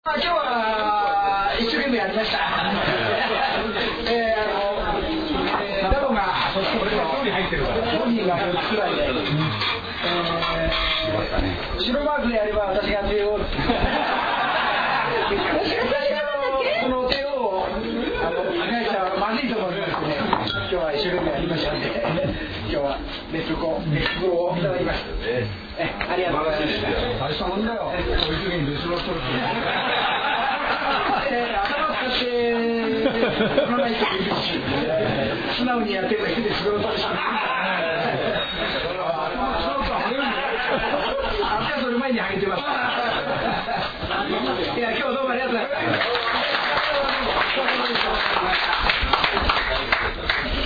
今日は一生懸命やりました。ダボが商品が4つくらいで、白マークでやれば私が帝王です。この帝王を被害者はまずいと思いましてね、今日は一生懸命やりましたので、今日は熱風呂をいただきました。ありがとうございました。 大したもんだよ。こういう時に熱風呂取るって。 頭使って乗らないといけないし、素直にやってるだけでそれを取るしかない。